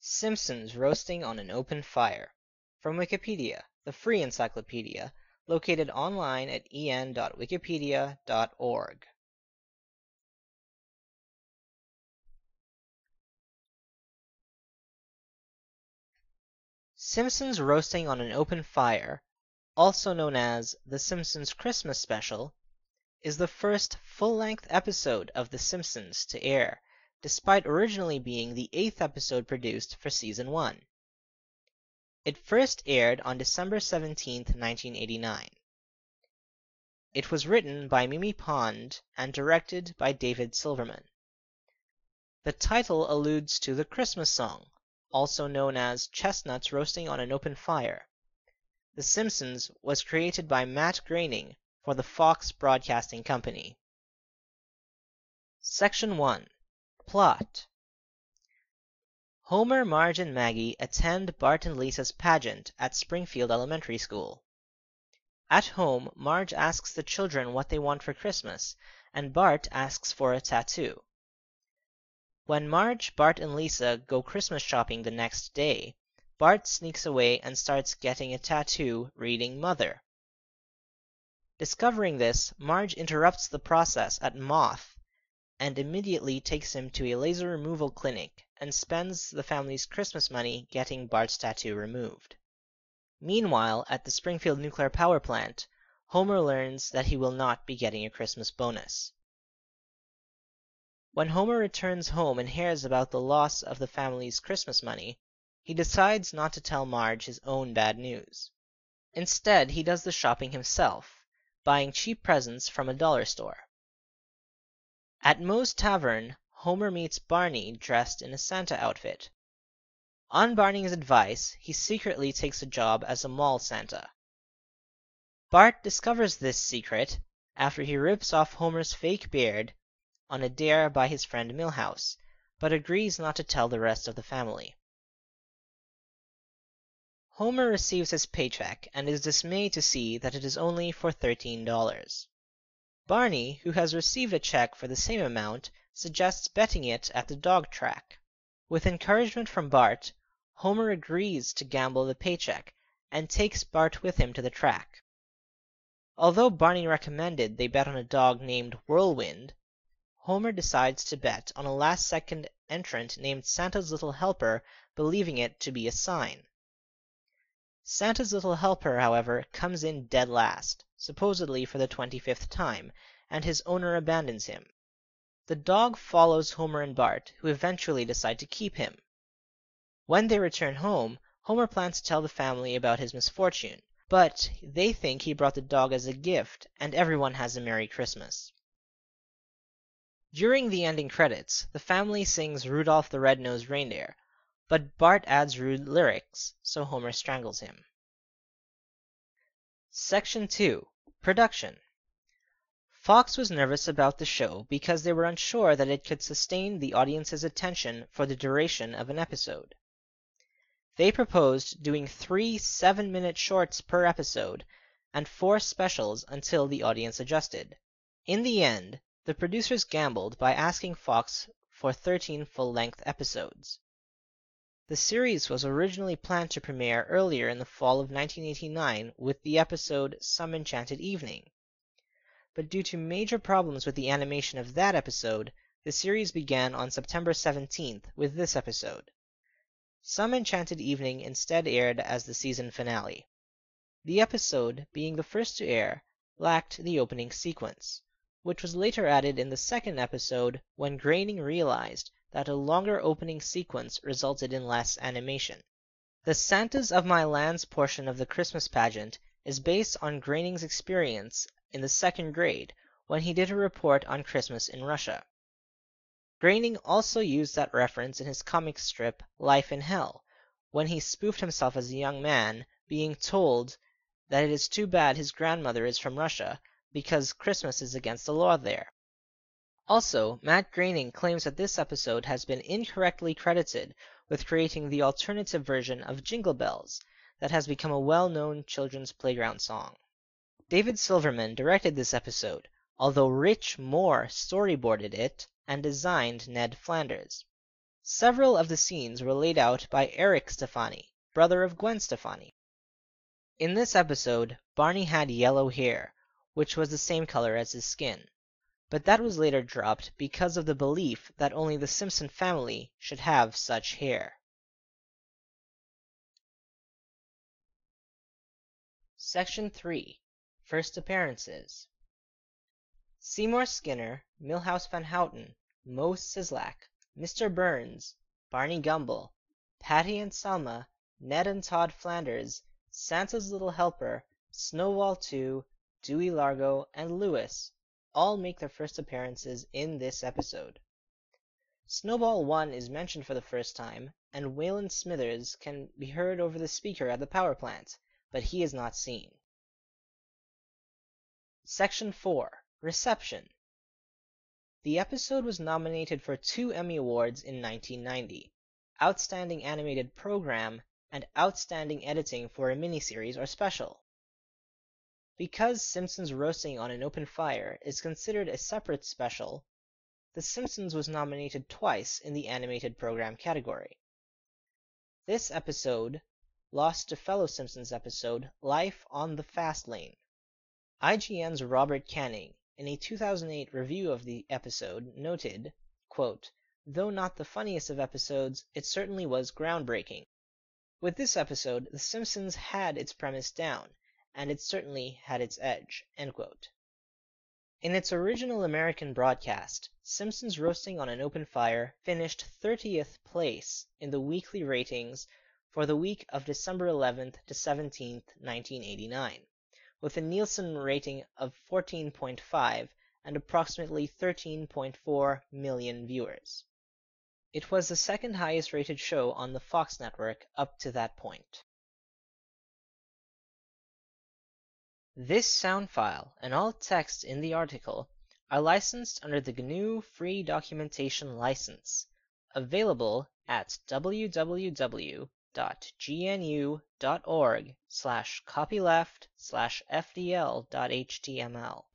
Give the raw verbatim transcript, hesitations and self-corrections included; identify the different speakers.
Speaker 1: Simpsons roasting on an open fire. From Wikipedia, the free encyclopedia, located online at e n dot wikipedia dot org. Simpsons roasting on an open fire, also known as The Simpsons Christmas Special, is the first full-length episode of The Simpsons to air, despite originally being the eighth episode produced for season one. It first aired on December seventeenth, nineteen eighty-nine. It was written by Mimi Pond and directed by David Silverman. The title alludes to the Christmas song, also known as Chestnuts Roasting on an Open Fire. The Simpsons was created by Matt Groening for the Fox Broadcasting Company. Section one. Plot. Homer, Marge, and Maggie attend Bart and Lisa's pageant at Springfield Elementary School. At home, Marge asks the children what they want for Christmas, and Bart asks for a tattoo. When Marge, Bart, and Lisa go Christmas shopping the next day, Bart sneaks away and starts getting a tattoo reading Mother. Discovering this, Marge interrupts the process at Moth and immediately takes him to a laser removal clinic and spends the family's Christmas money getting Bart's tattoo removed. Meanwhile, at the Springfield nuclear power plant, Homer learns that he will not be getting a Christmas bonus. When Homer returns home and hears about the loss of the family's Christmas money, he decides not to tell Marge his own bad news. Instead, he does the shopping himself, buying cheap presents from a dollar store. At Moe's Tavern, Homer meets Barney dressed in a Santa outfit. On Barney's advice, he secretly takes a job as a mall Santa. Bart discovers this secret after he rips off Homer's fake beard on a dare by his friend Milhouse, but agrees not to tell the rest of the family. Homer receives his paycheck and is dismayed to see that it is only for thirteen dollars. Barney, who has received a check for the same amount, suggests betting it at the dog track. With encouragement from Bart, Homer agrees to gamble the paycheck and takes Bart with him to the track. Although Barney recommended they bet on a dog named Whirlwind, Homer decides to bet on a last-second entrant named Santa's Little Helper, believing it to be a sign. Santa's Little Helper, however, comes in dead last, supposedly for the twenty-fifth time, and his owner abandons him. The dog follows Homer and Bart, who eventually decide to keep him. When they return home, Homer plans to tell the family about his misfortune, but they think he brought the dog as a gift, and everyone has a Merry Christmas. During the ending credits, the family sings Rudolph the Red-Nosed Reindeer, but Bart adds rude lyrics, so Homer strangles him. Section two. Production. Fox was nervous about the show because they were unsure that it could sustain the audience's attention for the duration of an episode. They proposed doing three seven-minute shorts per episode and four specials until the audience adjusted. In the end, the producers gambled by asking Fox for thirteen full-length episodes. The series was originally planned to premiere earlier in the fall of nineteen eighty-nine with the episode Some Enchanted Evening. But due to major problems with the animation of that episode, the series began on September seventeenth with this episode. Some Enchanted Evening instead aired as the season finale. The episode, being the first to air, lacked the opening sequence, which was later added in the second episode when Groening realized that a longer opening sequence resulted in less animation. The Santas of My Lands portion of the Christmas pageant is based on Groening's experience in the second grade when he did a report on Christmas in Russia. Groening also used that reference in his comic strip Life in Hell, when he spoofed himself as a young man, being told that it is too bad his grandmother is from Russia, because Christmas is against the law there. Also, Matt Groening claims that this episode has been incorrectly credited with creating the alternative version of Jingle Bells that has become a well-known children's playground song. David Silverman directed this episode, although Rich Moore storyboarded it and designed Ned Flanders. Several of the scenes were laid out by Eric Stefani, brother of Gwen Stefani. In this episode, Barney had yellow hair, which was the same color as his skin, but that was later dropped because of the belief that only the Simpson family should have such hair. Section three. First Appearances. Seymour Skinner, Milhouse Van Houten, Moe Szyslak, Mister Burns, Barney Gumble, Patty and Selma, Ned and Todd Flanders, Santa's Little Helper, Snowball two, Dewey Largo, and Lewis all make their first appearances in this episode. Snowball one is mentioned for the first time, and Waylon Smithers can be heard over the speaker at the power plant, but he is not seen. Section four. Reception. The episode was nominated for two Emmy Awards in nineteen ninety, Outstanding Animated Program and Outstanding Editing for a Miniseries or Special. Because Simpsons Roasting on an Open Fire is considered a separate special, The Simpsons was nominated twice in the Animated Program category. This episode lost to fellow Simpsons episode Life on the Fast Lane. I G N's Robert Canning, in a two thousand eight review of the episode, noted, quote, "Though not the funniest of episodes, it certainly was groundbreaking. With this episode, The Simpsons had its premise down, and it certainly had its edge." End quote. In its original American broadcast, Simpsons Roasting on an Open Fire finished thirtieth place in the weekly ratings for the week of December eleventh to seventeenth, nineteen eighty-nine. With a Nielsen rating of fourteen point five and approximately thirteen point four million viewers. It was the second highest rated show on the Fox network up to that point. This sound file and all text in the article are licensed under the G N U Free Documentation License, available at w w w dot g n u dot org slash copyleft slash f d l dot h t m l.